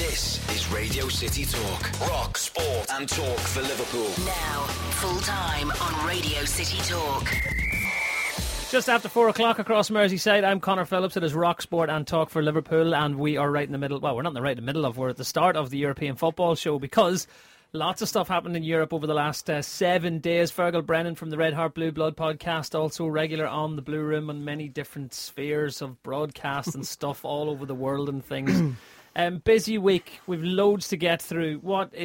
This is Radio City Talk. Rock, sport and talk for Liverpool. Now, full time on Radio City Talk. Just after 4 o'clock across Merseyside, I'm Conor Phillips. It is Rock, Sport and Talk for Liverpool, and we are right in the middle. Well, we're not in the right in the middle of. We're at the start of the European football show because lots of stuff happened in Europe over the last 7 days. Fergal Brennan from the Red Heart Blue Blood podcast, also regular on the Blue Room on many different spheres of broadcast and stuff all over the world and things. Busy week. We've loads to get through.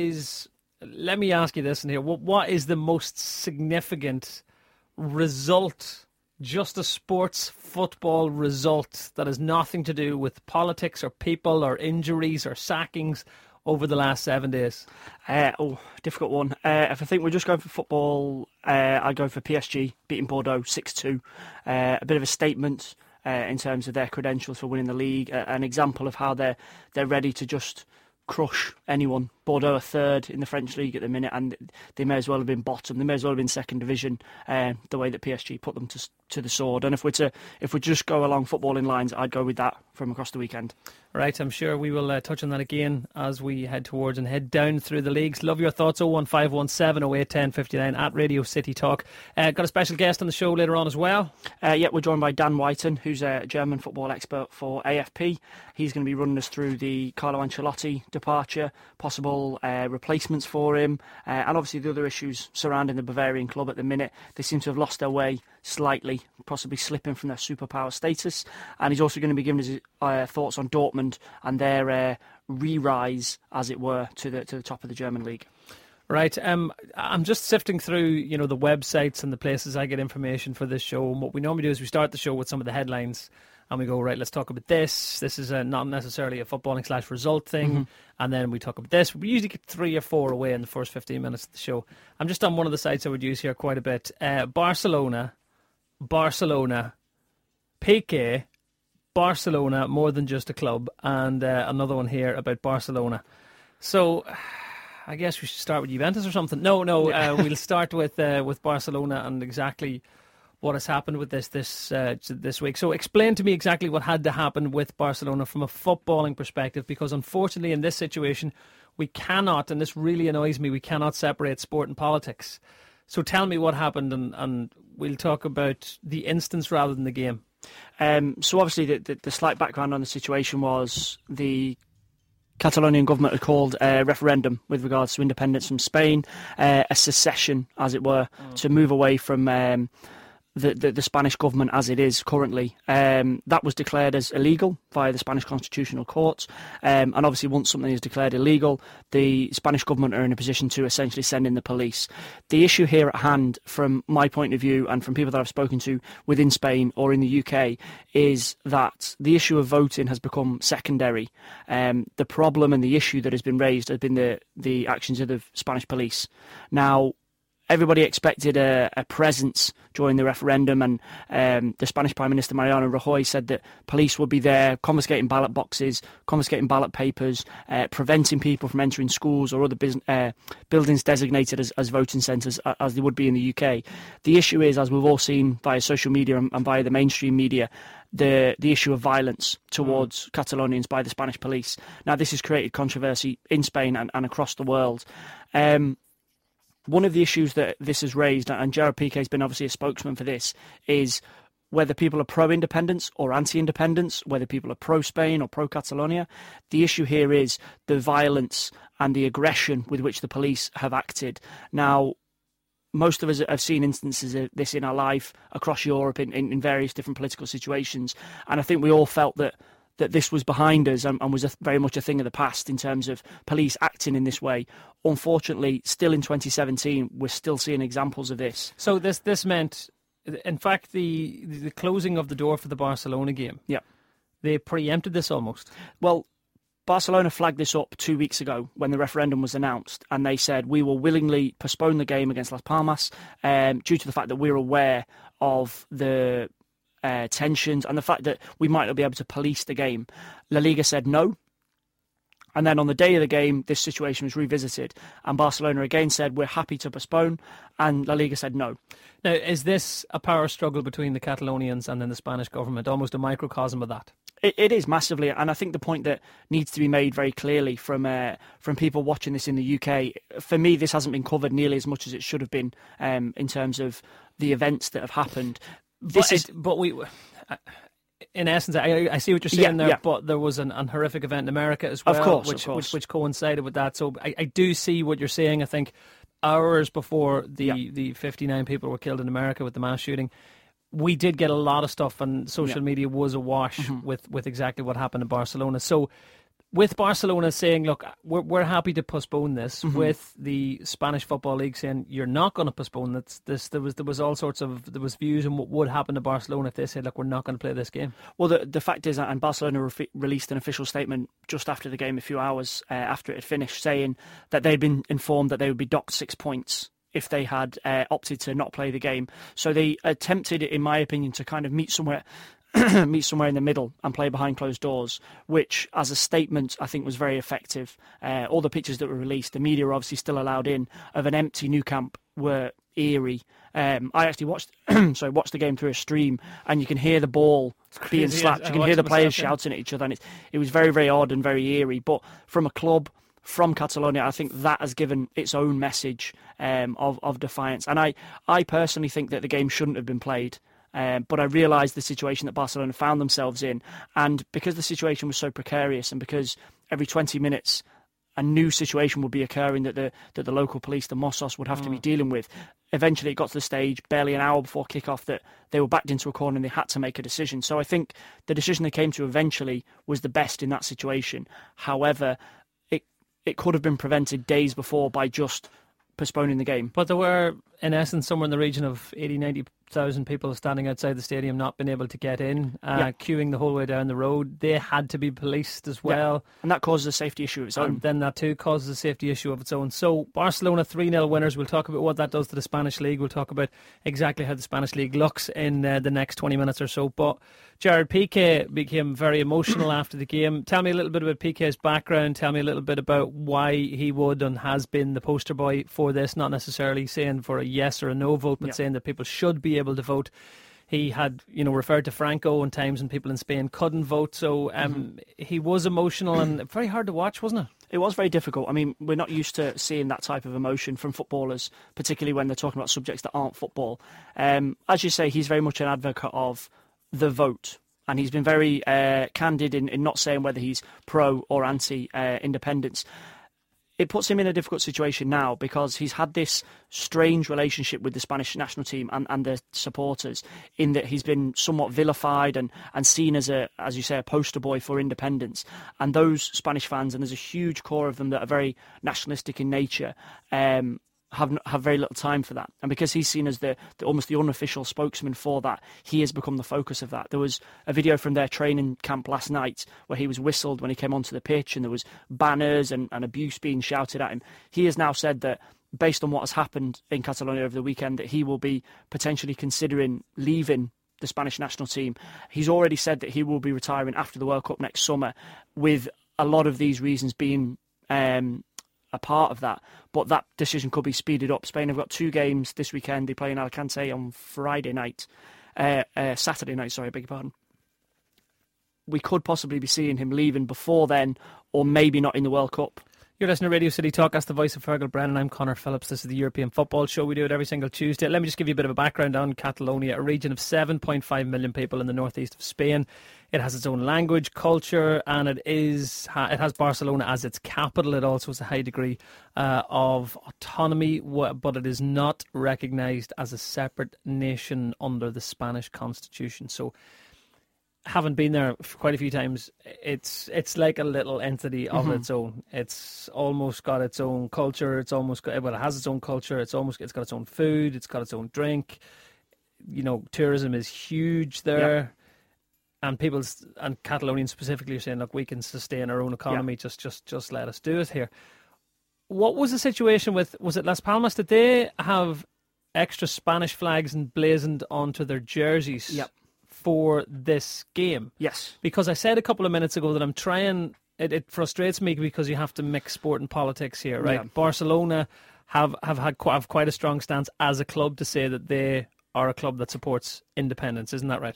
Let me ask you this in here. What is the most significant result, just a sports football result that has nothing to do with politics or people or injuries or sackings over the last 7 days? Difficult one. If I think we're just going for football, I'd go for PSG beating Bordeaux 6-2. A bit of a statement in terms of their credentials for winning the league. An example of how they're ready to just crush anyone. Bordeaux are third in the French league at the minute, and they may as well have been bottom. They may as well have been second division. The way that PSG put them to the sword. And if we just go along footballing lines, I'd go with that from across the weekend. Right, I'm sure we will touch on that again as we head towards and head down through the leagues. Love your thoughts. 01517 08 1059 at Radio City Talk. Got a special guest on the show later on as well. We're joined by Dan Whiten, who's a German football expert for AFP. He's going to be running us through the Carlo Ancelotti departure, possible replacements for him, and obviously the other issues surrounding the Bavarian club at the minute. They seem to have lost their way slightly, possibly slipping from their superpower status. And he's also going to be giving his thoughts on Dortmund and their re-rise, as it were, to the top of the German league. Right, I'm just sifting through, the websites and the places I get information for this show. And what we normally do is we start the show with some of the headlines, and we go, right, let's talk about this. This is not necessarily a footballing / result thing. Mm-hmm. And then we talk about this. We usually get 3 or 4 away in the first 15 minutes of the show. I'm just on one of the sites I would use here quite a bit. Barcelona, Piqué, Barcelona, more than just a club, and another one here about Barcelona. So I guess we should start with Juventus or something. No, we'll start with Barcelona and exactly what has happened with this week. So explain to me exactly what had to happen with Barcelona from a footballing perspective, because unfortunately in this situation we cannot, and this really annoys me, we cannot separate sport and politics. So tell me what happened, and we'll talk about the instance rather than the game. So obviously the slight background on the situation was the Catalonian government had called a referendum with regards to independence from Spain, a secession, as it were, to move away from the Spanish government as it is currently. That was declared as illegal via the Spanish Constitutional Court. And obviously once something is declared illegal, the Spanish government are in a position to essentially send in the police. The issue here at hand, from my point of view and from people that I've spoken to within Spain or in the UK, is that the issue of voting has become secondary. The problem and the issue that has been raised has been the actions of the Spanish police. Now, everybody expected a presence during the referendum, and the Spanish Prime Minister Mariano Rajoy said that police would be there confiscating ballot boxes, confiscating ballot papers, preventing people from entering schools or other buildings designated as voting centres, as they would be in the UK. The issue is, as we've all seen via social media and via the mainstream media, the issue of violence towards Catalonians by the Spanish police. Now, this has created controversy in Spain and across the world. One of the issues that this has raised, and Gerard Piqué has been obviously a spokesman for this, is whether people are pro-independence or anti-independence, whether people are pro-Spain or pro-Catalonia. The issue here is the violence and the aggression with which the police have acted. Now, most of us have seen instances of this in our life across Europe in various different political situations, and I think we all felt that this was behind us and was very much a thing of the past in terms of police acting in this way. Unfortunately, still in 2017, we're still seeing examples of this. So this meant, in fact, the closing of the door for the Barcelona game. Yeah, they preempted this almost. Well, Barcelona flagged this up 2 weeks ago when the referendum was announced, and they said we will willingly postpone the game against Las Palmas due to the fact that we're aware of the tensions and the fact that we might not be able to police the game. La Liga said no. And then on the day of the game, this situation was revisited, and Barcelona again said we're happy to postpone, and La Liga said no. Now, is this a power struggle between the Catalonians and then the Spanish government, almost a microcosm of that? It is massively, and I think the point that needs to be made very clearly from people watching this in the UK, for me, this hasn't been covered nearly as much as it should have been in terms of the events that have happened. In essence, I see what you're saying there, but there was an horrific event in America as well, of course. Which coincided with that. So I do see what you're saying. I think hours before the 59 people were killed in America with the mass shooting, we did get a lot of stuff, and social media was awash with exactly what happened in Barcelona. So with Barcelona saying, look, we're happy to postpone this, with the Spanish Football League saying you're not going to postpone this, there was all sorts of views on what would happen to Barcelona if they said, look, we're not going to play this game. Well, the fact is, and Barcelona released an official statement just after the game, a few hours after it had finished, saying that they'd been informed that they would be docked 6 points if they had opted to not play the game. So they attempted, in my opinion, to kind of meet somewhere in the middle and play behind closed doors, which as a statement I think was very effective. All the pictures that were released, the media were obviously still allowed in, of an empty Nou Camp were eerie. I actually watched the game through a stream, and you can hear the ball being slapped, you can hear the players shouting at each other, and it was very, very odd and very eerie. But from a club, from Catalonia, I think that has given its own message of defiance. And I personally think that the game shouldn't have been played. But I realised the situation that Barcelona found themselves in, and because the situation was so precarious, and because every 20 minutes a new situation would be occurring that the local police, the Mossos, would have to be dealing with, eventually it got to the stage, barely an hour before kick-off, that they were backed into a corner and they had to make a decision. So I think the decision they came to eventually was the best in that situation. However, it could have been prevented days before by just postponing the game. But there were, in essence, somewhere in the region of 80,000-90,000 people standing outside the stadium, not being able to get in, queuing the whole way down the road. They had to be policed as well. Yeah. And that causes a safety issue of its own. And then that too causes a safety issue of its own. So Barcelona 3-0 winners. We'll talk about what that does to the Spanish League. We'll talk about exactly how the Spanish League looks in the next 20 minutes or so. But Gerard Piqué became very emotional after the game. Tell me a little bit about Piqué's background. Tell me a little bit about why he would and has been the poster boy for this, not necessarily saying for a yes or a no vote, but saying that people should be able to vote. He had, referred to Franco in times when people in Spain couldn't vote. So he was emotional and very hard to watch, wasn't it? It was very difficult. I mean, we're not used to seeing that type of emotion from footballers, particularly when they're talking about subjects that aren't football. As you say, he's very much an advocate of the vote, and he's been very candid in not saying whether he's pro or anti-independence. It puts him in a difficult situation now because he's had this strange relationship with the Spanish national team and the supporters, in that he's been somewhat vilified and seen as you say, a poster boy for independence. And those Spanish fans, and there's a huge core of them that are very nationalistic in nature, have very little time for that. And because he's seen as the almost the unofficial spokesman for that, he has become the focus of that. There was a video from their training camp last night where he was whistled when he came onto the pitch, and there was banners and abuse being shouted at him. He has now said that, based on what has happened in Catalonia over the weekend, that he will be potentially considering leaving the Spanish national team. He's already said that he will be retiring after the World Cup next summer, with a lot of these reasons being a part of that, but that decision could be speeded up. Spain have got 2 games this weekend. They play in Alicante on Saturday night, I beg your pardon. We could possibly be seeing him leaving before then, or maybe not in the World Cup. You're listening to Radio City Talk. That's the voice of Fergal Brennan. I'm Conor Phillips. This is the European Football Show. We do it every single Tuesday. Let me just give you a bit of a background on Catalonia, a region of 7.5 million people in the northeast of Spain. It has its own language, culture, and it has Barcelona as its capital. It also has a high degree of autonomy, but it is not recognised as a separate nation under the Spanish constitution. So, having been there quite a few times, it's like a little entity of its own. It's almost got its own culture. It has its own culture. It's got its own food. It's got its own drink. Tourism is huge there. Yep. And Catalonians specifically are saying, look, we can sustain our own economy. Yeah. Just let us do it here. What was the situation was it Las Palmas? Did they have extra Spanish flags emblazoned onto their jerseys? Yep. For this game? Yes. Because I said a couple of minutes ago that I'm trying, it frustrates me because you have to mix sport and politics here, right? Yeah. Barcelona have quite a strong stance as a club to say that they are a club that supports independence, isn't that right?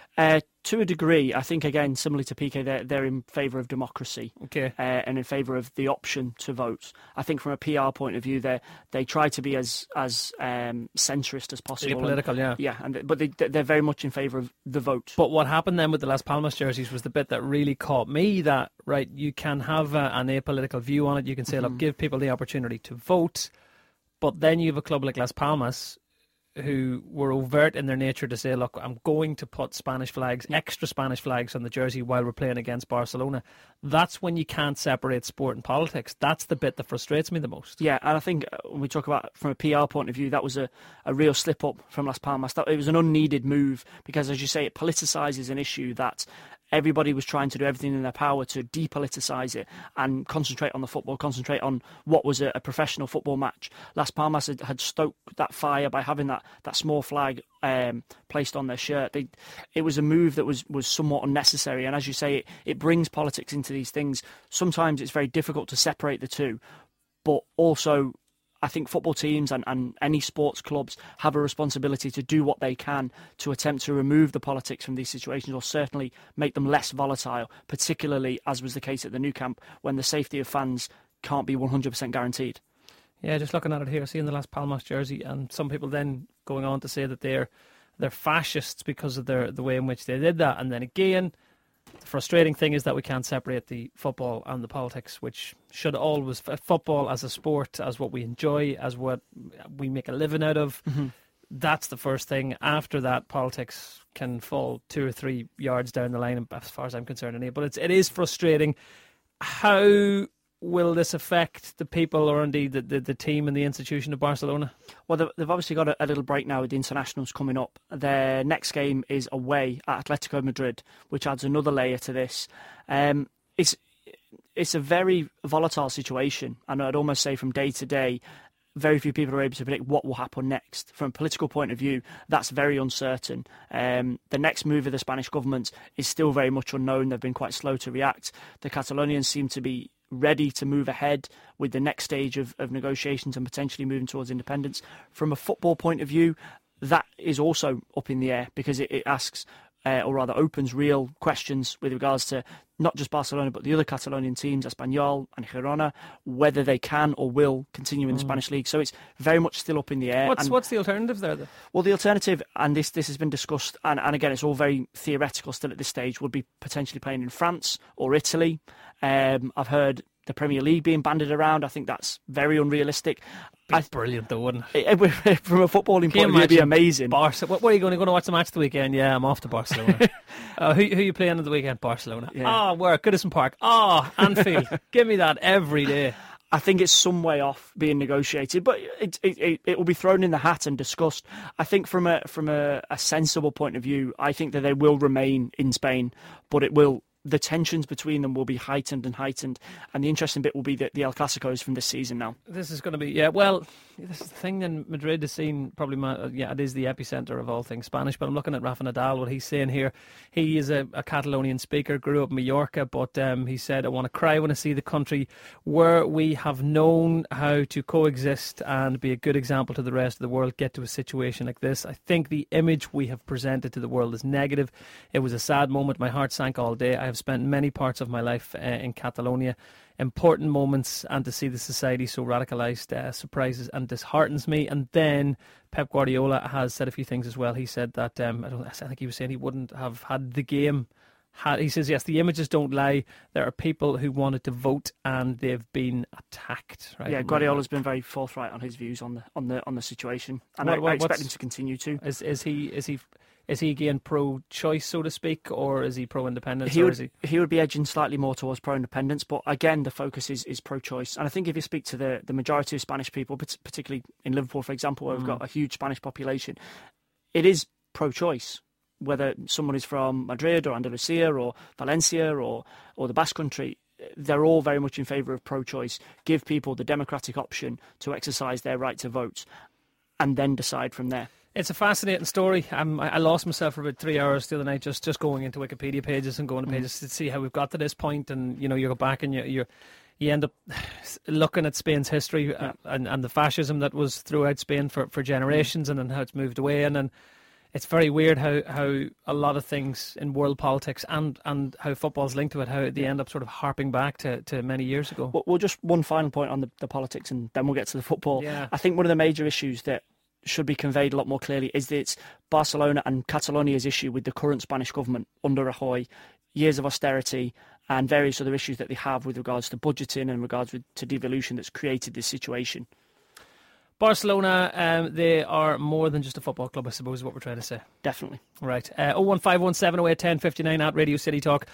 To a degree, I think, again, similarly to PK, they're in favour of democracy, okay, and in favour of the option to vote. I think from a PR point of view, they try to be as centrist as possible. Apolitical, yeah. Yeah, but they're very much in favour of the vote. But what happened then with the Las Palmas jerseys was the bit that really caught me, that, right, you can have an apolitical view on it. You can say, look, give people the opportunity to vote. But then you have a club like Las Palmas who were overt in their nature to say, look, I'm going to put Spanish flags, extra Spanish flags on the jersey while we're playing against Barcelona. That's when you can't separate sport and politics. That's the bit that frustrates me the most. Yeah, and I think when we talk about from a PR point of view, that was a real slip-up from Las Palmas. It was an unneeded move because, as you say, it politicises an issue that everybody was trying to do everything in their power to depoliticise it and concentrate on the football, concentrate on what was a professional football match. Las Palmas had stoked that fire by having that small flag placed on their shirt. It was a move that was somewhat unnecessary, and as you say, it brings politics into these things. Sometimes it's very difficult to separate the two, but also I think football teams and any sports clubs have a responsibility to do what they can to attempt to remove the politics from these situations, or certainly make them less volatile, particularly as was the case at the Nou Camp when the safety of fans can't be 100% guaranteed. Yeah, just looking at it here, seeing the Las Palmas jersey, and some people then going on to say that they're fascists because of the way in which they did that. And then again, the frustrating thing is that we can't separate the football and the politics, which should always, football as a sport, as what we enjoy, as what we make a living out of. Mm-hmm. That's the first thing. After that, politics can fall 2 or 3 yards down the line, as far as I'm concerned. But it is frustrating. How will this affect the people, or indeed the team and the institution of Barcelona? Well, they've obviously got a little break now with the internationals coming up. Their next game is away at Atletico Madrid, which adds another layer to this. It's a very volatile situation, and I'd almost say from day to day, very few people are able to predict what will happen next. From a political point of view, that's very uncertain. The next move of the Spanish government is still very much unknown. They've been quite slow to react. The Catalonians seem to be ready to move ahead with the next stage of negotiations and potentially moving towards independence. From a football point of view, that is also up in the air because it asks, or rather opens real questions with regards to not just Barcelona but the other Catalonian teams, Espanyol and Girona, whether they can or will continue in the Spanish league. So it's very much still up in the air. What's the alternative there, though? Well, the alternative, and this has been discussed, and again it's all very theoretical still at this stage, would be potentially playing in France or Italy. I've heard the Premier League being bandied around. I think that's very unrealistic. Brilliant, though, wouldn't it? From a footballing point of view, it'd be amazing. Barca. What are you going to watch the match the weekend? Yeah, I'm off to Barcelona. Who are you playing on the weekend? Barcelona. Yeah. Where? Goodison Park. Anfield. Give me that every day. I think it's some way off being negotiated, but it will be thrown in the hat and discussed. I think from a sensible point of view, I think that they will remain in Spain, but the tensions between them will be heightened. And the interesting bit will be the El Clasicos from this season now. This is going to be, this is the thing then. Madrid is seen probably, it is the epicentre of all things Spanish, but I'm looking at Rafa Nadal, what he's saying here. He is a Catalonian speaker, grew up in Mallorca, but he said, I want to cry when I see the country where we have known how to coexist and be a good example to the rest of the world get to a situation like this. I think the image we have presented to the world is negative. It was a sad moment. My heart sank all day. I have spent many parts of my life in Catalonia. Important moments, and to see the society so radicalised surprises and disheartens me. And then Pep Guardiola has said a few things as well. He said that I think he was saying he wouldn't have had the game. He says, yes, the images don't lie. There are people who wanted to vote and they've been attacked. Right? Yeah, Guardiola's been very forthright on his views on the situation, and I expect him to continue to. Is he again pro-choice, so to speak, or is he pro-independence? He would be edging slightly more towards pro-independence, but again, the focus is pro-choice. And I think if you speak to the majority of Spanish people, particularly in Liverpool, for example, where we've got a huge Spanish population, it is pro-choice. Whether someone is from Madrid or Andalusia or Valencia or the Basque Country, they're all very much in favour of pro-choice. Give people the democratic option to exercise their right to vote and then decide from there. It's a fascinating story. I lost myself for about 3 hours the other night just going into Wikipedia pages and going to pages to see how we've got to this point. And you go back and you you end up looking at Spain's history and the fascism that was throughout Spain for generations, and then how it's moved away, and then it's very weird how a lot of things in world politics and how football's linked to it, how they end up sort of harping back to many years ago. Well, just one final point on the politics, and then we'll get to the football. Yeah. I think one of the major issues that should be conveyed a lot more clearly is that it's Barcelona and Catalonia's issue with the current Spanish government under Rajoy, years of austerity and various other issues that they have with regards to budgeting and regards to devolution that's created this situation. Barcelona, they are more than just a football club, I suppose, is what we're trying to say. Definitely. Right. 01517081059 at Radio City Talk.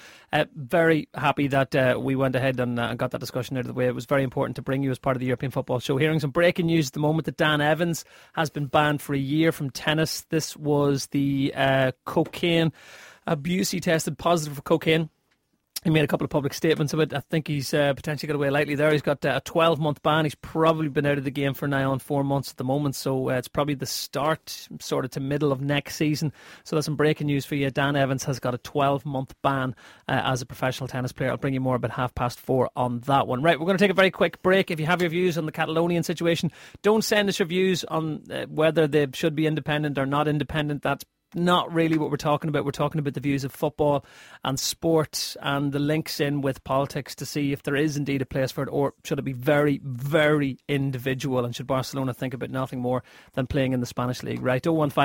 Very happy that we went ahead and got that discussion out of the way. It was very important to bring you as part of the European Football Show. Hearing some breaking news at the moment that Dan Evans has been banned for a year from tennis. This was the cocaine abuse. He tested positive for cocaine. He made a couple of public statements of it. I think he's potentially got away lightly there. He's got a 12-month ban. He's probably been out of the game for nigh on 4 months at the moment, so it's probably the start sort of to middle of next season. So that's some breaking news for you. Dan Evans has got a 12-month ban as a professional tennis player. I'll bring you more about 4:30 on that one. Right, we're going to take a very quick break. If you have your views on the Catalonian situation, don't send us your views on whether they should be independent or not independent. That's not really what we're talking about. We're talking about the views of football and sport and the links in with politics to see if there is indeed a place for it, or should it be very, very individual, and should Barcelona think about nothing more than playing in the Spanish league. Right,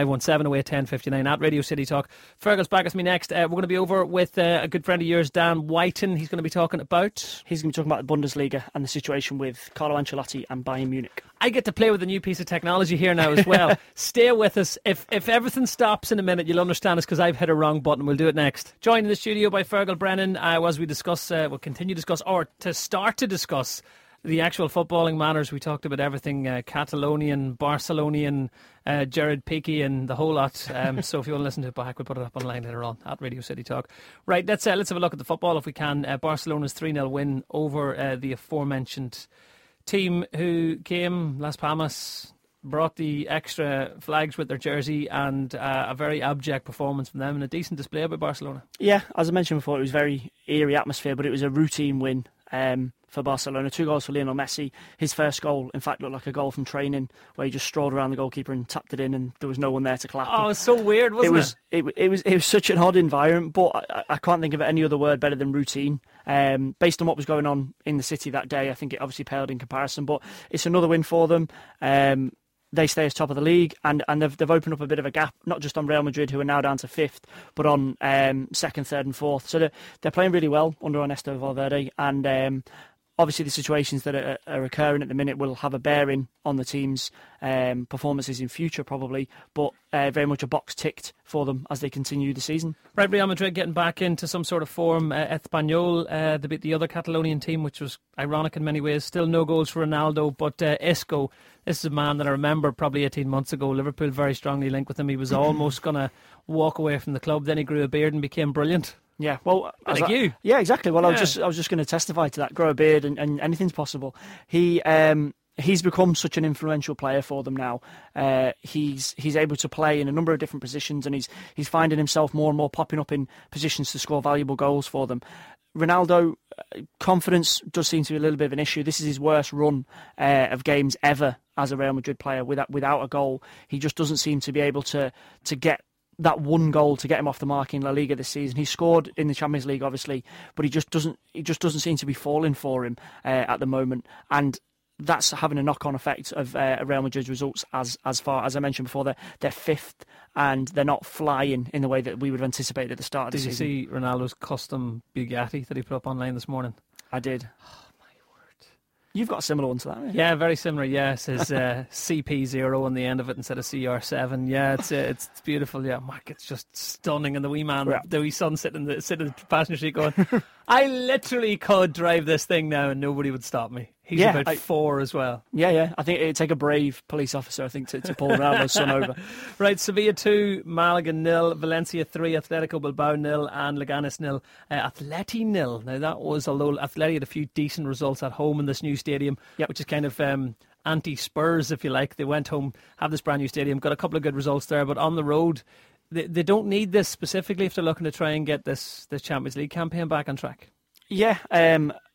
01517081059 at Radio City Talk. Fergal's back with me next. We're going to be over with a good friend of yours, Dan Whiten. He's going to be talking about... He's going to be talking about the Bundesliga and the situation with Carlo Ancelotti and Bayern Munich. I get to play with a new piece of technology here now as well. Stay with us. If everything stops in a minute, you'll understand it's because I've hit a wrong button. We'll do it next. Joined in the studio by Fergal Brennan as we discuss, we'll continue to discuss, or to start to discuss, the actual footballing matters. We talked about everything Catalonian, Barcelonian, Gerard Piqué and the whole lot. So if you want to listen to it back, we'll put it up online later on at Radio City Talk. Right, let's have a look at the football if we can. Barcelona's 3-0 win over the aforementioned team who came, Las Palmas, brought the extra flags with their jersey, and a very abject performance from them and a decent display by Barcelona. Yeah, as I mentioned before, it was a very eerie atmosphere, but it was a routine win for Barcelona. 2 goals for Lionel Messi. His first goal, in fact, looked like a goal from training, where he just strolled around the goalkeeper and tapped it in, and there was no one there to clap. Oh, it was so weird, wasn't it? It was such an odd environment, but I can't think of any other word better than routine. Based on what was going on in the city that day, I think it obviously paled in comparison, but it's another win for them. They stay as top of the league, and they've opened up a bit of a gap, not just on Real Madrid, who are now down to 5th, but on 2nd, 3rd and 4th. So they're playing really well under Ernesto Valverde, and obviously the situations that are occurring at the minute will have a bearing on the team's performances in future probably, but very much a box ticked for them as they continue the season. Right, Real Madrid getting back into some sort of form. Espanyol, they beat the other Catalonian team, which was ironic in many ways. Still no goals for Ronaldo, but Isco, this is a man that I remember probably 18 months ago. Liverpool very strongly linked with him. He was almost going to walk away from the club. Then he grew a beard and became brilliant. Yeah, well, like you. Yeah, exactly. Well, I was just going to testify to that. Grow a beard and anything's possible. He's become such an influential player for them now. He's able to play in a number of different positions, and he's finding himself more and more popping up in positions to score valuable goals for them. Ronaldo, confidence does seem to be a little bit of an issue. This is his worst run of games ever as a Real Madrid player without a goal. He just doesn't seem to be able to get that one goal to get him off the mark in La Liga this season. He scored in the Champions League, obviously, but it just doesn't seem to be falling for him at the moment, and that's having a knock-on effect of Real Madrid's results. As far as I mentioned before, they're 5th, and they're not flying in the way that we would have anticipated at the start of the season. Did you see Ronaldo's custom Bugatti that he put up online this morning? I did. You've got a similar one to that, right? Yeah, very similar. Yeah, it says CP0 on the end of it instead of CR7. Yeah, it's beautiful. Yeah, Mark, it's just stunning. And the wee man, the wee son sitting in the passenger seat going, I literally could drive this thing now and nobody would stop me. He's about 4 as well. Yeah. I think it'd take a brave police officer, I think, to pull Ronaldo's son over. Right, Sevilla 2, Malaga 0, Valencia 3, Atletico Bilbao 0, and Leganes 0. Atleti 0. Now that was, although Atleti had a few decent results at home in this new stadium, which is kind of anti-Spurs, if you like. They went home, have this brand new stadium, got a couple of good results there, but on the road, they don't need this specifically if they're looking to try and get this Champions League campaign back on track. Yeah,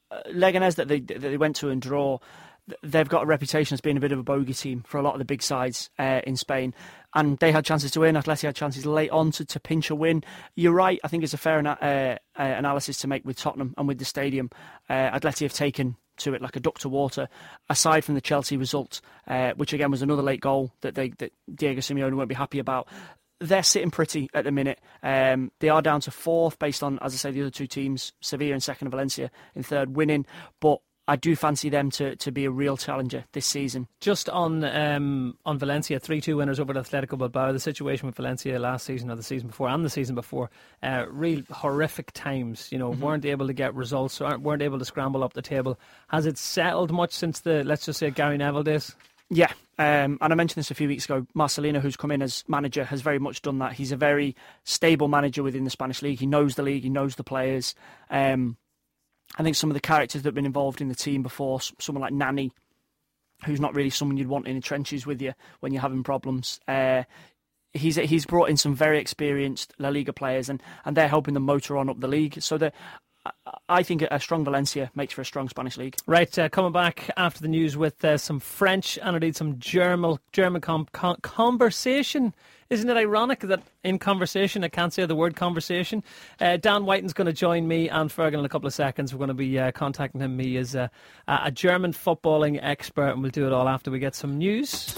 Leganés that they went to and draw, they've got a reputation as being a bit of a bogey team for a lot of the big sides in Spain. And they had chances to win. Atleti had chances late on to pinch a win. You're right. I think it's a fair analysis to make with Tottenham and with the stadium. Atleti have taken to it like a duck to water, aside from the Chelsea result, which again was another late goal that Diego Simeone won't be happy about. They're sitting pretty at the minute. They are down to fourth based on, as I say, the other two teams, Sevilla in second and Valencia in third, winning. But I do fancy them to be a real challenger this season. Just on Valencia, 3-2 winners over Atletico Bilbao. The situation with Valencia last season or the season before and the season before, real horrific times. Weren't able to get results, weren't able to scramble up the table. Has it settled much since the, let's just say, Gary Neville days? Yeah, and I mentioned this a few weeks ago. Marcelino, who's come in as manager, has very much done that. He's a very stable manager within the Spanish league. He knows the league, he knows the players. I think some of the characters that have been involved in the team before, someone like Nani, who's not really someone you'd want in the trenches with you when you're having problems. He's brought in some very experienced La Liga players, and they're helping them motor on up the league. So I think a strong Valencia makes for a strong Spanish league. Right, coming back after the news with some French and indeed some German conversation. Isn't it ironic that in conversation I can't say the word conversation? Dan Whiten's going to join me and Fergal in a couple of seconds. We're going to be contacting him. He is a German footballing expert, and we'll do it all after we get some news.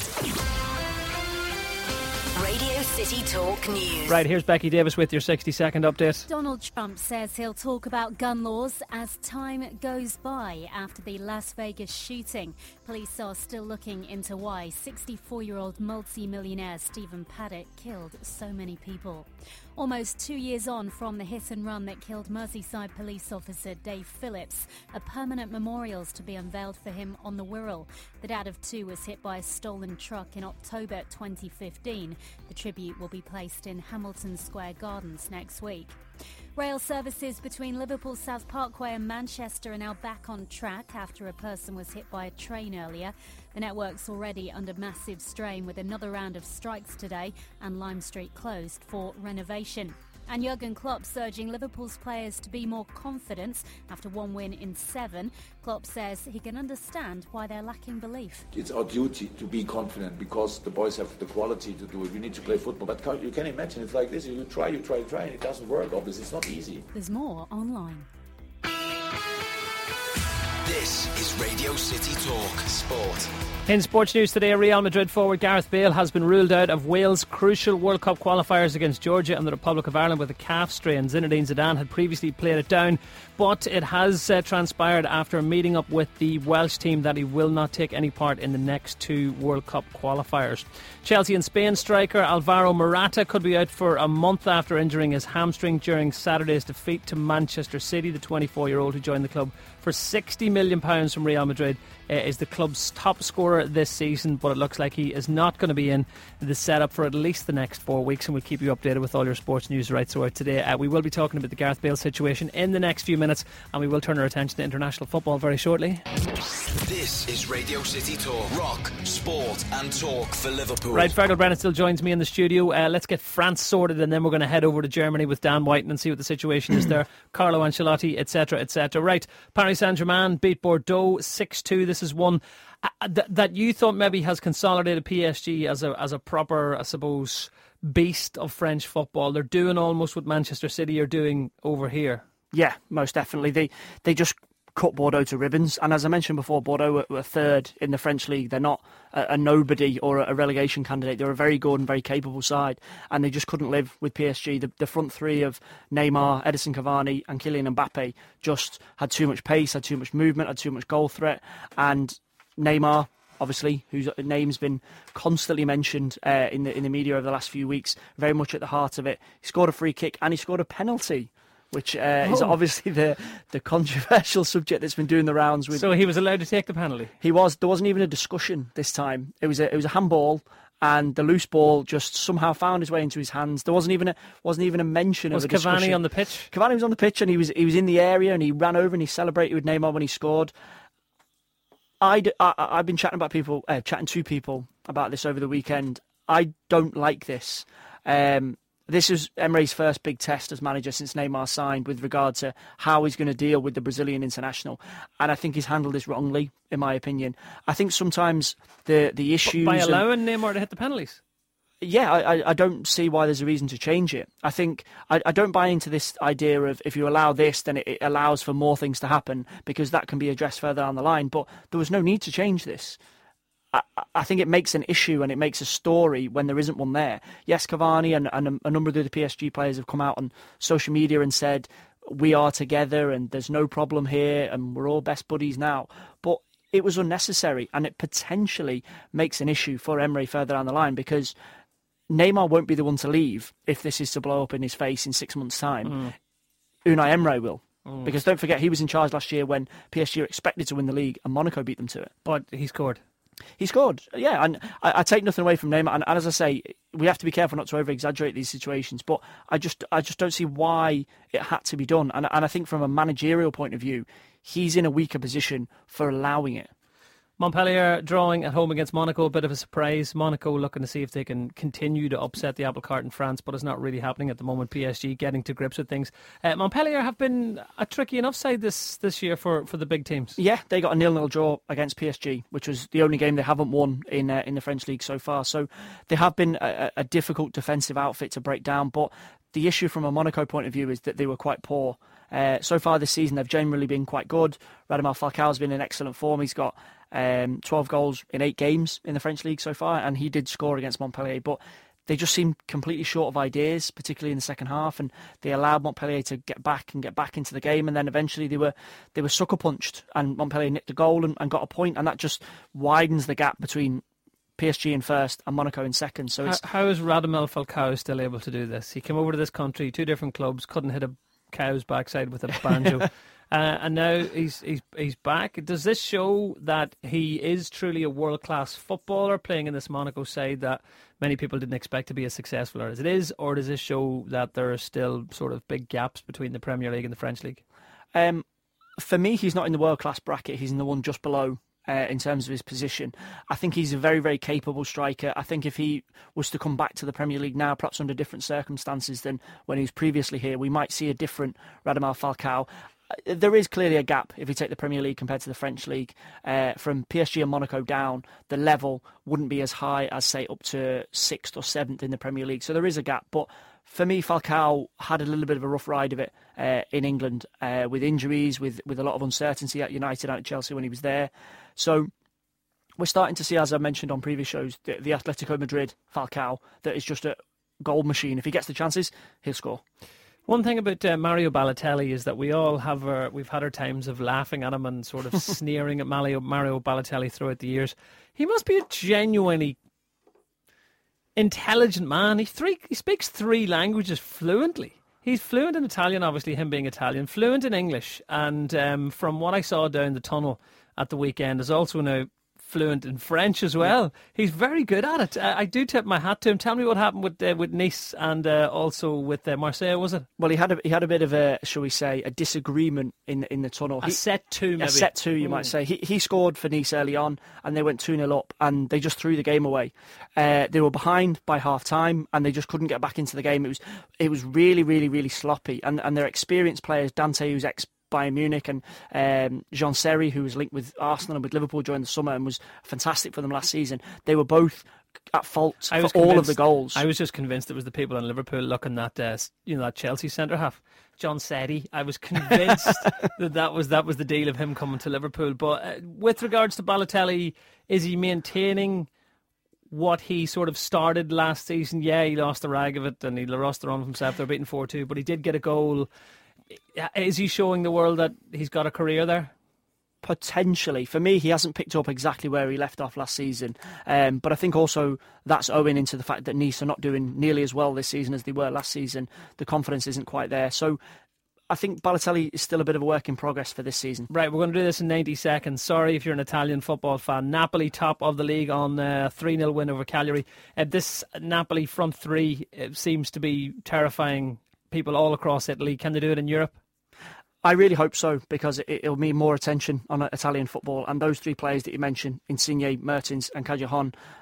Radio City Talk News. Right, here's Becky Davis with your 60-second update. Donald Trump says he'll talk about gun laws as time goes by after the Las Vegas shooting. Police are still looking into why 64-year-old multi-millionaire Stephen Paddock killed so many people. Almost 2 years on from the hit and run that killed Merseyside police officer Dave Phillips, a permanent memorial's to be unveiled for him on the Wirral. The dad of two was hit by a stolen truck in October 2015. The tribute will be placed in Hamilton Square Gardens next week. Rail services between Liverpool South Parkway and Manchester are now back on track after a person was hit by a train earlier. The network's already under massive strain with another round of strikes today and Lime Street closed for renovation. And Jurgen Klopp urging Liverpool's players to be more confident after one win in 7. Klopp says he can understand why they're lacking belief. It's our duty to be confident because the boys have the quality to do it. We need to play football. But you can imagine it's like this. You try, and it doesn't work. Obviously, it's not easy. There's more online. This is Radio City Talk Sport. In sports news today, Real Madrid forward Gareth Bale has been ruled out of Wales' crucial World Cup qualifiers against Georgia and the Republic of Ireland with a calf strain. Zinedine Zidane had previously played it down, but it has transpired after meeting up with the Welsh team that he will not take any part in the next 2 World Cup qualifiers. Chelsea and Spain striker Alvaro Morata could be out for a month after injuring his hamstring during Saturday's defeat to Manchester City. The 24-year-old who joined the club for £60 million from Real Madrid is the club's top scorer this season, but it looks like he is not going to be in the setup for at least the next 4 weeks, and we'll keep you updated with all your sports news right throughout today. We will be talking about the Gareth Bale situation in the next few minutes, and we will turn our attention to international football very shortly. This is Radio City Talk, rock, sport and talk for Liverpool. Right, Fergal Brennan still joins me in the studio. Let's get France sorted, and then we're going to head over to Germany with Dan Whiten and see what the situation is there. Carlo Ancelotti, etc, etc. Right, Paris Saint-Germain beat Bordeaux 6-2. This is one that you thought maybe has consolidated PSG as a proper, I suppose, beast of French football. They're doing almost what Manchester City are doing over here. Yeah, most definitely. They just cut Bordeaux to ribbons, and as I mentioned before, Bordeaux were third in the French league. They're not a nobody or a relegation candidate. They're a very good and very capable side, and they just couldn't live with PSG. The front three of Neymar, Edinson Cavani and Kylian Mbappe just had too much pace, had too much movement, had too much goal threat, and Neymar, obviously, whose name's been constantly mentioned in the media over the last few weeks, very much at the heart of it. He scored a free kick and he scored a penalty, which is obviously the controversial subject that's been doing the rounds. So he was allowed to take the penalty? He was. There wasn't even a discussion this time. It was a handball, and the loose ball just somehow found his way into his hands. There wasn't even a mention of a discussion. Was Cavani on the pitch? Cavani was on the pitch, and he was in the area, and he ran over and he celebrated with Neymar when he scored. I've been chatting to people about this over the weekend. I don't like this. this is Emery's first big test as manager since Neymar signed with regard to how he's going to deal with the Brazilian international. And I think he's handled this wrongly, in my opinion. I think sometimes the issues... By allowing Neymar to hit the penalties? Yeah, I don't see why there's a reason to change it. I think I don't buy into this idea of if you allow this, then it allows for more things to happen, because that can be addressed further down the line. But there was no need to change this. I think it makes an issue and it makes a story when there isn't one there. Yes, Cavani and a number of the PSG players have come out on social media and said, we are together and there's no problem here and we're all best buddies now. But it was unnecessary, and it potentially makes an issue for Emery further down the line, because Neymar won't be the one to leave if this is to blow up in his face in 6 months' time. Unai Emery will. Because don't forget, he was in charge last year when PSG were expected to win the league and Monaco beat them to it. But he scored. He scored, yeah, and I take nothing away from Neymar. And as I say, we have to be careful not to over-exaggerate these situations. But I just don't see why it had to be done. And I think from a managerial point of view, he's in a weaker position for allowing it. Montpellier drawing at home against Monaco, a bit of a surprise. Monaco looking to see if they can continue to upset the apple cart in France, but it's not really happening at the moment. PSG getting to grips with things. Montpellier have been a tricky enough side this year for the big teams. Yeah, they got a 0-0 draw against PSG, which was the only game they haven't won in the French league so far. So they have been a difficult defensive outfit to break down, but the issue from a Monaco point of view is that they were quite poor. So far this season, they've generally been quite good. Radamel Falcao's been in excellent form. He's got 12 goals in 8 games in the French league so far, and he did score against Montpellier, but they just seemed completely short of ideas, particularly in the second half, and they allowed Montpellier to get back into the game, and then eventually they were sucker punched, and Montpellier nicked a goal and got a point, and that just widens the gap between PSG in first and Monaco in second. So how is Radamel Falcao still able to do this? He came over to this country, 2 different clubs, couldn't hit a cow's backside with a banjo. And now he's back. Does this show that he is truly a world-class footballer playing in this Monaco side that many people didn't expect to be as successful as it is? Or does this show that there are still sort of big gaps between the Premier League and the French League? For me, he's not in the world-class bracket. He's in the one just below in terms of his position. I think he's a very, very capable striker. I think if he was to come back to the Premier League now, perhaps under different circumstances than when he was previously here, we might see a different Radamel Falcao. There is clearly a gap if you take the Premier League compared to the French League. From PSG and Monaco down, the level wouldn't be as high as, say, up to 6th or 7th in the Premier League. So there is a gap. But for me, Falcao had a little bit of a rough ride of it in England with injuries, with a lot of uncertainty at United and at Chelsea when he was there. So we're starting to see, as I mentioned on previous shows, the Atletico Madrid Falcao that is just a goal machine. If he gets the chances, he'll score. One thing about Mario Balotelli is that we all have we've had our times of laughing at him and sort of sneering at Mario Balotelli throughout the years. He must be a genuinely intelligent man. He speaks 3 languages fluently. He's fluent in Italian, obviously, him being Italian, fluent in English, and from what I saw down the tunnel at the weekend, is also now fluent in French as well. He's very good at it. I do tip my hat to him. Tell me what happened with Nice and also with Marseille, was it? Well, he had a bit of a, shall we say, a disagreement in the tunnel. Set two, maybe. A set 2, you might say. He scored for Nice early on, and they went 2-0 up, and they just threw the game away. They were behind by half time, and they just couldn't get back into the game. It was really, really, really sloppy, and their experienced players, Dante, who's Bayern Munich, and Jean Serry, who was linked with Arsenal and with Liverpool during the summer and was fantastic for them last season. They were both at fault for all of the goals. I was just convinced it was the people in Liverpool looking at that Chelsea centre half, John Serry. I was convinced that was the deal of him coming to Liverpool. But with regards to Balotelli, is he maintaining what he sort of started last season? Yeah, he lost the rag of it and he lost the run of himself. They're beaten 4-2, but he did get a goal. Is he showing the world that he's got a career there? Potentially. For me, he hasn't picked up exactly where he left off last season. But I think also that's owing into the fact that Nice are not doing nearly as well this season as they were last season. The confidence isn't quite there. So I think Balotelli is still a bit of a work in progress for this season. Right, we're going to do this in 90 seconds. Sorry if you're an Italian football fan. Napoli top of the league on a 3-0 win over Cagliari. This Napoli front 3 seems to be terrifying people all across Italy. Can they do it in Europe? I really hope so, because it'll mean more attention on Italian football. And those 3 players that you mentioned, Insigne, Mertens and Callejón,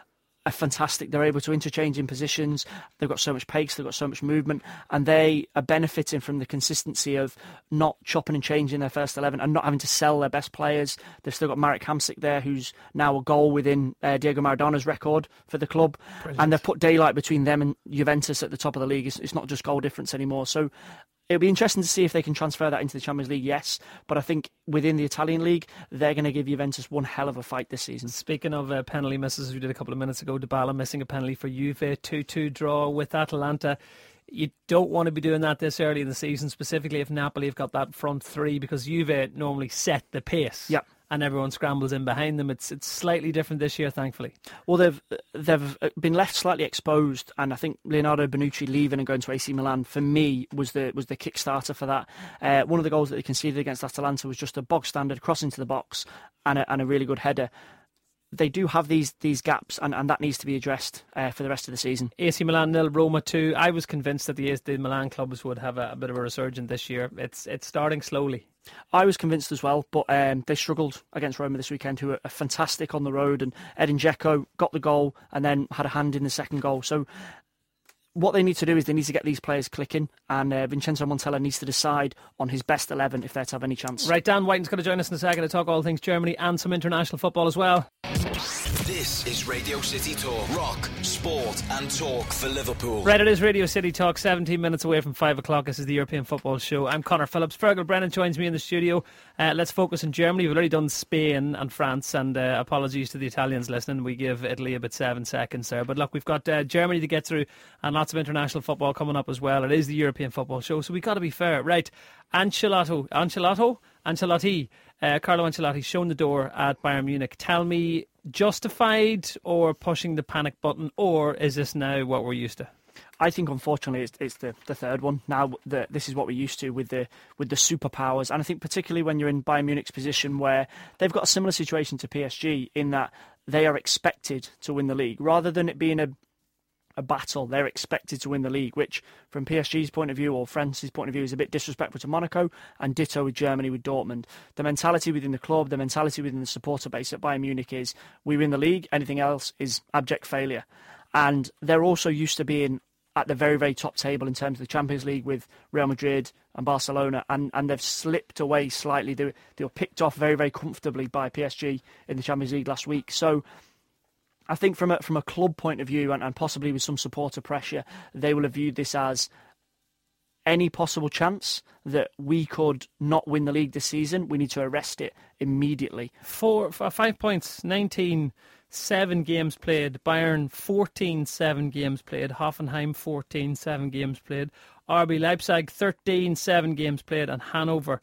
are fantastic. They're able to interchange in positions. They've got so much pace, they've got so much movement, and they are benefiting from the consistency of not chopping and changing their first 11 and not having to sell their best players. They've still got Marek Hamsik there, who's now a goal within Diego Maradona's record for the club. Brilliant. And they've put daylight between them and Juventus at the top of the league. It's not just goal difference anymore. So it'll be interesting to see if they can transfer that into the Champions League, yes. But I think within the Italian league, they're going to give Juventus one hell of a fight this season. Speaking of penalty misses, we did a couple of minutes ago, Dybala missing a penalty for Juve, 2-2 draw with Atalanta. You don't want to be doing that this early in the season, specifically if Napoli have got that front three, because Juve normally set the pace. Yeah. And everyone scrambles in behind them. It's slightly different this year, thankfully. Well, they've been left slightly exposed, and I think Leonardo Bonucci leaving and going to AC Milan for me was the kickstarter for that. One of the goals that they conceded against Atalanta was just a bog standard cross into the box and a really good header. They do have these gaps, and that needs to be addressed for the rest of the season. AC Milan 0, Roma 2. I was convinced that the Milan clubs would have a bit of a resurgence this year. It's starting slowly. I was convinced as well, but they struggled against Roma this weekend, who are fantastic on the road, and Edin Dzeko got the goal and then had a hand in the second goal. So what they need to do is they need to get these players clicking, and Vincenzo Montella needs to decide on his best 11 if they're to have any chance. Right, Dan Whiten's going to join us in a second to talk all things Germany and some international football as well. This is Radio City Talk. Rock, sport and talk for Liverpool. Right, it is Radio City Talk, 17 minutes away from 5 o'clock. This is the European Football Show. I'm Conor Phillips. Fergal Brennan joins me in the studio. Let's focus on Germany. We've already done Spain and France, and apologies to the Italians listening. We give Italy about 7 seconds there. But look, we've got Germany to get through and lots of international football coming up as well. It is the European Football Show, so we've got to be fair. Right, Carlo Ancelotti shown the door at Bayern Munich. Tell me, justified or pushing the panic button, or is this now what we're used to? I think, unfortunately, it's the third one. Now, this is what we're used to with the superpowers. And I think particularly when you're in Bayern Munich's position, where they've got a similar situation to PSG in that they are expected to win the league. Rather than it being a battle, they're expected to win the league, which from PSG's point of view or France's point of view is a bit disrespectful to Monaco, and ditto with Germany with Dortmund. The mentality within the club, the mentality within the supporter base at Bayern Munich is we win the league, anything else is abject failure. And they're also used to being at the very, very top table in terms of the Champions League with Real Madrid and Barcelona, and they've slipped away slightly. They were picked off very, very comfortably by PSG in the Champions League last week. So I think from a club point of view, and possibly with some supporter pressure, they will have viewed this as any possible chance that we could not win the league this season, we need to arrest it immediately. 5 points, 19, 7 games played. Bayern 14, 7 games played. Hoffenheim 14, 7 games played. RB Leipzig 13, 7 games played, and Hanover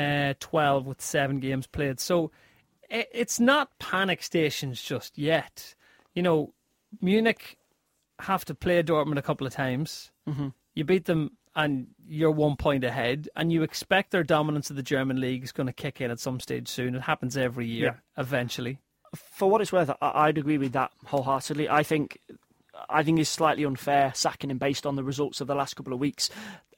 12 with 7 games played. So it's not panic stations just yet. You know, Munich have to play Dortmund a couple of times. Mm-hmm. You beat them and you're 1 point ahead, and you expect their dominance of the German league is going to kick in at some stage soon. It happens every year, eventually. For what it's worth, I'd agree with that wholeheartedly. I think it's slightly unfair sacking him based on the results of the last couple of weeks.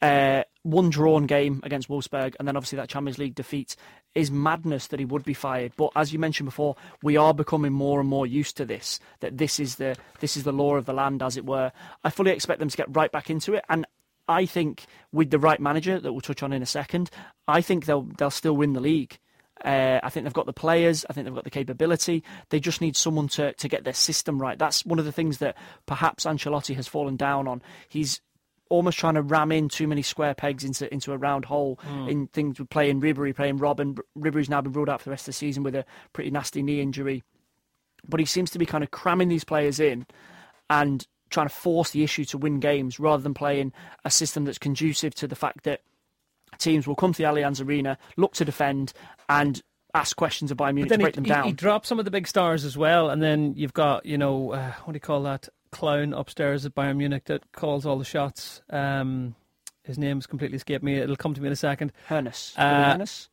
One drawn game against Wolfsburg, and then obviously that Champions League defeat is madness that he would be fired. But as you mentioned before, we are becoming more and more used to this. That this is the law of the land, as it were. I fully expect them to get right back into it, and I think with the right manager that we'll touch on in a second, I think they'll still win the league. I think they've got the players. I think they've got the capability. They just need someone to get their system right. That's one of the things that perhaps Ancelotti has fallen down on. He's almost trying to ram in too many square pegs into a round hole in things with playing Ribéry, playing Robben. Ribéry's now been ruled out for the rest of the season with a pretty nasty knee injury. But he seems to be kind of cramming these players in and trying to force the issue to win games rather than playing a system that's conducive to the fact that teams will come to the Allianz Arena, look to defend, and ask questions of Bayern Munich to break them down. He dropped some of the big stars as well, and then you've got, what do you call that clown upstairs at Bayern Munich that calls all the shots? His name's completely escaped me. It'll come to me in a second. Hoeneß?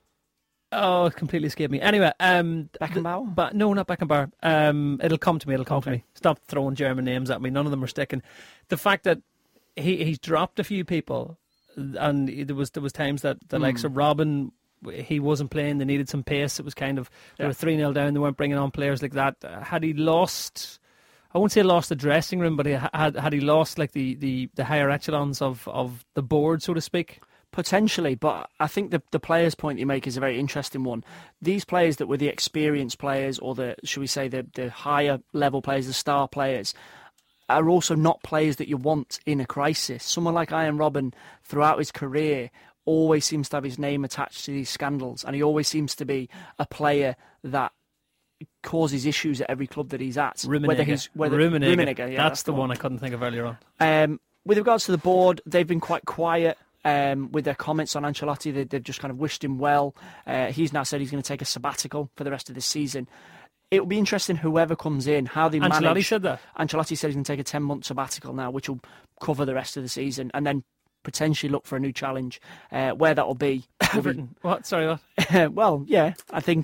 Oh, it completely escaped me. Anyway, Beckenbauer? No, not Beckenbauer. It'll come to me. To me. Stop throwing German names at me. None of them are sticking. The fact that he's dropped a few people, and there was times that the likes of Robben, he wasn't playing. They needed some pace. It was kind of they were 3-0 down. They weren't bringing on players like that. Had he lost I won't say lost the dressing room, but had he lost like the higher echelons of the board, so to speak? Potentially, but I think the players' point you make is a very interesting one. These players that were the experienced players, or should we say the higher level players, the star players, are also not players that you want in a crisis. Someone like Ian Robben, throughout his career, always seems to have his name attached to these scandals, and he always seems to be a player that causes issues at every club that he's at. Rummenigge, yeah, that's the one I couldn't think of earlier on. With regards to the board, they've been quite quiet with their comments on Ancelotti. They've just kind of wished him well. He's now said he's going to take a sabbatical for the rest of this season. It will be interesting whoever comes in, how they manage. Ancelotti said that? Ancelotti said he's going to take a 10-month sabbatical now, which will cover the rest of the season, and then potentially look for a new challenge. Where that will be. Everton. What? Sorry, what? Well, yeah, I think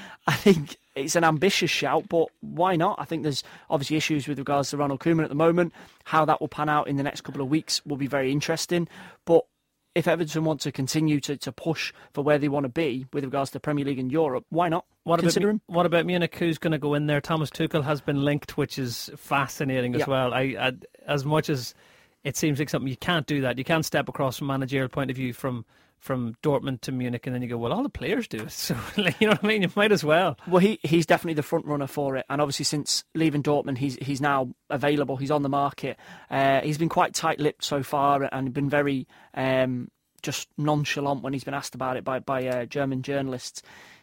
it's an ambitious shout, but why not? I think there's obviously issues with regards to Ronald Koeman at the moment. How that will pan out in the next couple of weeks will be very interesting. But if Everton want to continue to push for where they want to be with regards to the Premier League in Europe, why not? What about Munich? Who's going to go in there? Thomas Tuchel has been linked, which is fascinating as well. I as much as it seems like something you can't do that. You can't step across from a managerial point of view from Dortmund to Munich, and then you go, well, all the players do it. So, you know what I mean? You might as well. Well, he's definitely the front runner for it. And obviously, since leaving Dortmund, he's now available. He's on the market. He's been quite tight-lipped so far and been very just nonchalant when he's been asked about it by German journalists.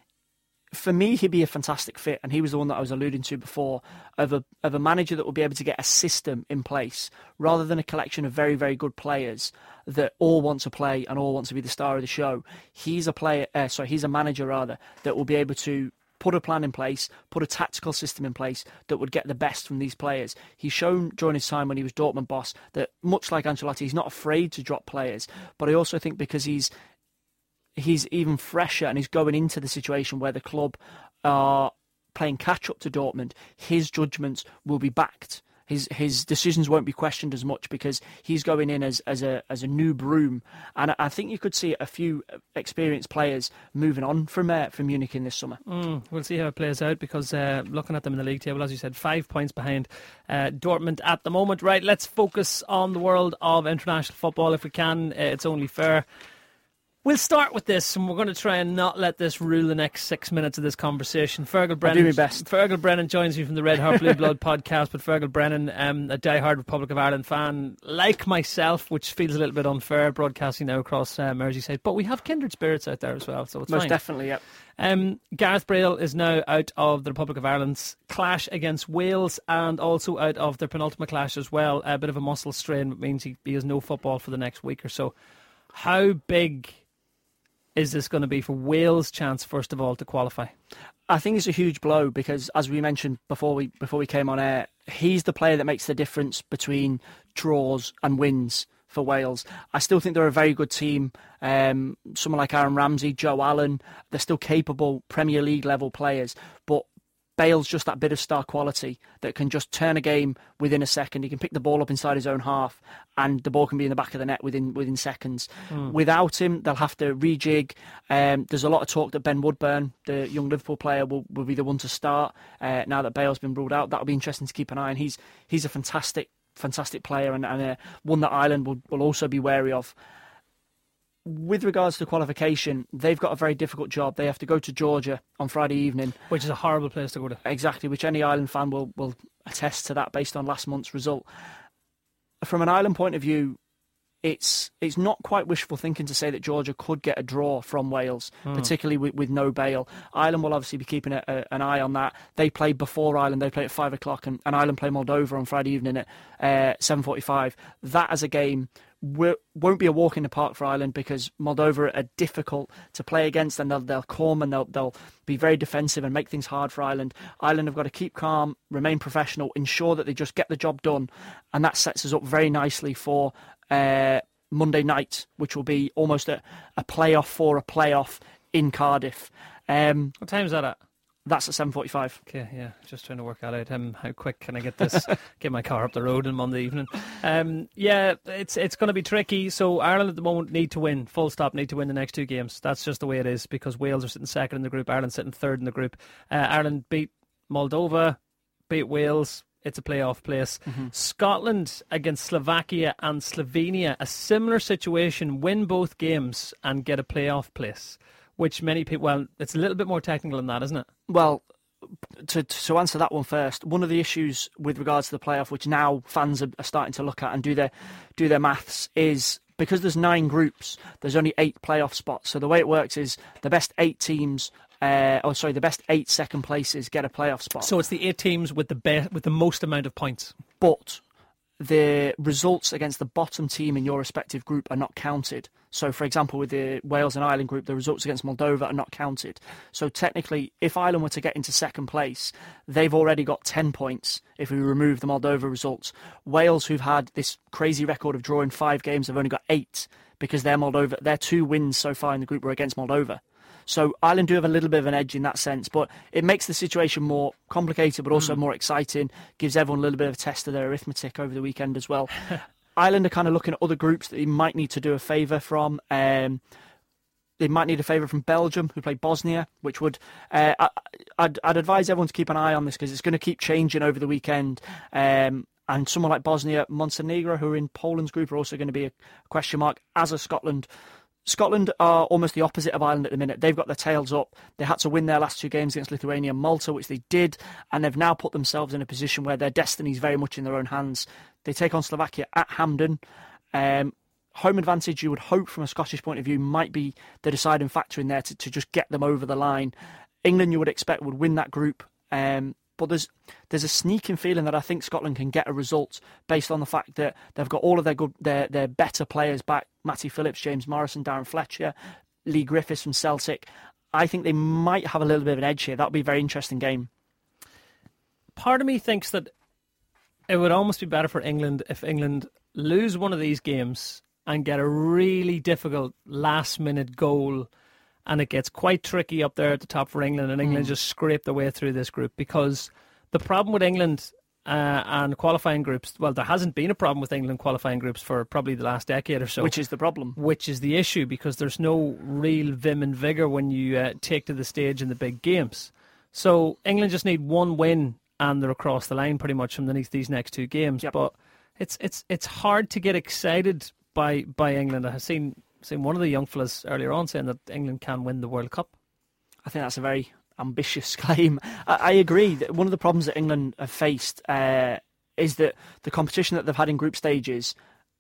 For me, he'd be a fantastic fit, and he was the one that I was alluding to before, of a manager that will be able to get a system in place rather than a collection of very, very good players that all want to play and all want to be the star of the show. He's a manager that will be able to put a plan in place, put a tactical system in place that would get the best from these players. He's shown during his time when he was Dortmund boss that, much like Ancelotti, he's not afraid to drop players. But I also think because he's even fresher and he's going into the situation where the club are playing catch-up to Dortmund, his judgments will be backed. His decisions won't be questioned as much because he's going in as a new broom. And I think you could see a few experienced players moving on from Munich in this summer. We'll see how it plays out because looking at them in the league table, as you said, 5 points behind Dortmund at the moment. Right, let's focus on the world of international football if we can. It's only fair. We'll start with this, and we're going to try and not let this rule the next 6 minutes of this conversation. Fergal Brennan, I'll do my best. Fergal Brennan joins me from the Red Heart Blue Blood podcast, but Fergal Brennan, a diehard Republic of Ireland fan, like myself, which feels a little bit unfair broadcasting now across Merseyside. But we have kindred spirits out there as well, so it's most fine. Definitely, yeah. Gareth Bale is now out of the Republic of Ireland's clash against Wales and also out of their penultimate clash as well. A bit of a muscle strain, which means he has no football for the next week or so. How big is this going to be for Wales' chance, first of all, to qualify? I think it's a huge blow because, as we mentioned before we came on air, he's the player that makes the difference between draws and wins for Wales. I still think they're a very good team. Someone like Aaron Ramsey, Joe Allen, they're still capable Premier League level players, but Bale's just that bit of star quality that can just turn a game within a second. He can pick the ball up inside his own half and the ball can be in the back of the net within seconds. Without him, they'll have to rejig. There's a lot of talk that Ben Woodburn, the young Liverpool player, will be the one to start now that Bale's been ruled out. That'll be interesting to keep an eye on. He's a fantastic player and one that Ireland will also be wary of. With regards to qualification, they've got a very difficult job. They have to go to Georgia on Friday evening. Which is a horrible place to go to. Exactly, which any Ireland fan will attest to that based on last month's result. From an Ireland point of view, it's not quite wishful thinking to say that Georgia could get a draw from Wales, particularly with no Bale. Ireland will obviously be keeping an eye on that. They play before Ireland. They play at 5 o'clock, and Ireland play Moldova on Friday evening at 7:45. That as a game won't be a walk in the park for Ireland because Moldova are difficult to play against, and they'll come and they'll be very defensive and make things hard for Ireland. Ireland have got to keep calm, remain professional, ensure that they just get the job done, and that sets us up very nicely for Monday night, which will be almost a playoff for a playoff in Cardiff. What time is that at? That's at 7:45. Okay, yeah, just trying to work that out. How quick can I get this? Get my car up the road on Monday evening. Yeah, it's going to be tricky. So Ireland at the moment need to win. Full stop. Need to win the next 2 games. That's just the way it is because Wales are sitting second in the group. Ireland sitting third in the group. Ireland beat Moldova, beat Wales. it's a playoff place. Scotland against Slovakia and Slovenia, a similar situation, win both games and get a playoff place, which many people, well, it's a little bit more technical than that, isn't it? Well, to answer that one first, one of the issues with regards to the playoff, which now fans are starting to look at and do their maths, is because there's 9 groups, there's only 8 playoff spots. So the way it works is the best 8 teams, the best 8 second places get a playoff spot. So it's the 8 teams with the most amount of points. But the results against the bottom team in your respective group are not counted. So, for example, with the Wales and Ireland group, the results against Moldova are not counted. So, technically, if Ireland were to get into second place, they've already got 10 points if we remove the Moldova results. Wales, who've had this crazy record of drawing 5 games, have only got 8 because their 2 wins so far in the group were against Moldova. So Ireland do have a little bit of an edge in that sense, but it makes the situation more complicated but also more exciting, gives everyone a little bit of a test of their arithmetic over the weekend as well. Ireland are kind of looking at other groups that they might need to do a favour from. They might need a favour from Belgium, who play Bosnia, which would... I'd advise everyone to keep an eye on this because it's going to keep changing over the weekend. And someone like Bosnia, Montenegro, who are in Poland's group, are also going to be a question mark, as are Scotland. Scotland are almost the opposite of Ireland at the minute. They've got their tails up. They had to win their last 2 games against Lithuania and Malta, which they did, and they've now put themselves in a position where their destiny is very much in their own hands. They take on Slovakia at Hampden. Home advantage, you would hope from a Scottish point of view, might be the deciding factor in there to just get them over the line. England, you would expect, would win that group. But there's a sneaking feeling that I think Scotland can get a result based on the fact that they've got all of their better players back. Matty Phillips, James Morrison, Darren Fletcher, Lee Griffiths from Celtic. I think they might have a little bit of an edge here. That would be a very interesting game. Part of me thinks that it would almost be better for England if England lose one of these games and get a really difficult last-minute goal, and it gets quite tricky up there at the top for England, and England just scrape their way through this group. Because the problem with England and qualifying groups, well, there hasn't been a problem with England qualifying groups for probably the last decade or so. Which is the problem. Which is the issue, because there's no real vim and vigour when you take to the stage in the big games. So England just need one win and they're across the line pretty much from these next 2 games. Yep. But it's hard to get excited by England. I have seen one of the young fellas earlier on saying that England can win the World Cup. I think that's a very ambitious claim. I agree that one of the problems that England have faced is that the competition that they've had in group stages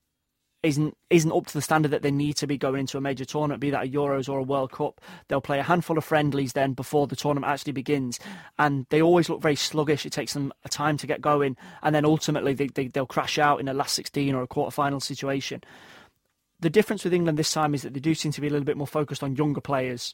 isn't up to the standard that they need to be going into a major tournament, be that a Euros or a World Cup. They'll play a handful of friendlies then before the tournament actually begins, and they always look very sluggish. It takes them a time to get going, and then ultimately they'll crash out in a last 16 or a quarter-final situation. The difference with England this time is that they do seem to be a little bit more focused on younger players.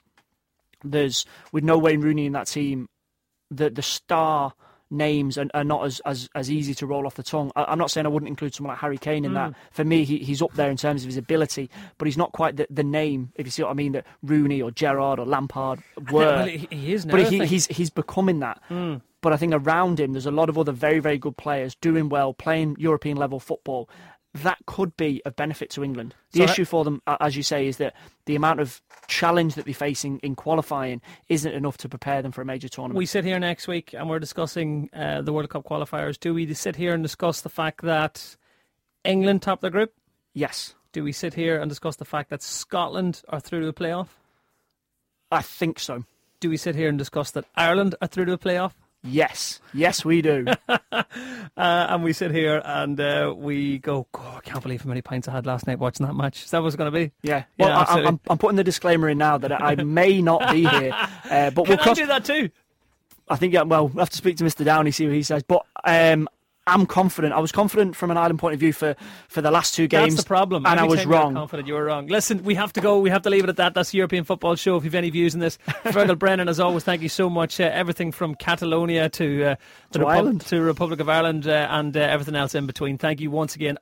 With no Wayne Rooney in that team, the star names are not as easy to roll off the tongue. I'm not saying I wouldn't include someone like Harry Kane in that. For me, he's up there in terms of his ability, but he's not quite the name, if you see what I mean, that Rooney or Gerrard or Lampard were. He is now. But he's becoming that. But I think around him, there's a lot of other very, very good players doing well, playing European level football. That could be of benefit to England. The issue for them, as you say, is that the amount of challenge that they're facing in qualifying isn't enough to prepare them for a major tournament. We sit here next week and we're discussing the World Cup qualifiers. Do we sit here and discuss the fact that England top their group? Yes. Do we sit here and discuss the fact that Scotland are through to the playoff? I think so. Do we sit here and discuss that Ireland are through to the playoff? Yes, we do. And we sit here and we go, I can't believe how many pints I had last night watching that match. Is that what it's going to be? Yeah. Well, I'm putting the disclaimer in now that I may not be here. But Can I do that too? I think, we'll have to speak to Mr. Downey, see what he says. But I'm confident. I was confident from an Ireland point of view for the last 2 games. That's the problem. And I was wrong. Confident you were wrong. Listen, we have to go. We have to leave it at that. That's the European Football Show. If you have any views on this, Fergal Brennan, as always, thank you so much. Everything from Catalonia to Republic of Ireland and everything else in between. Thank you once again.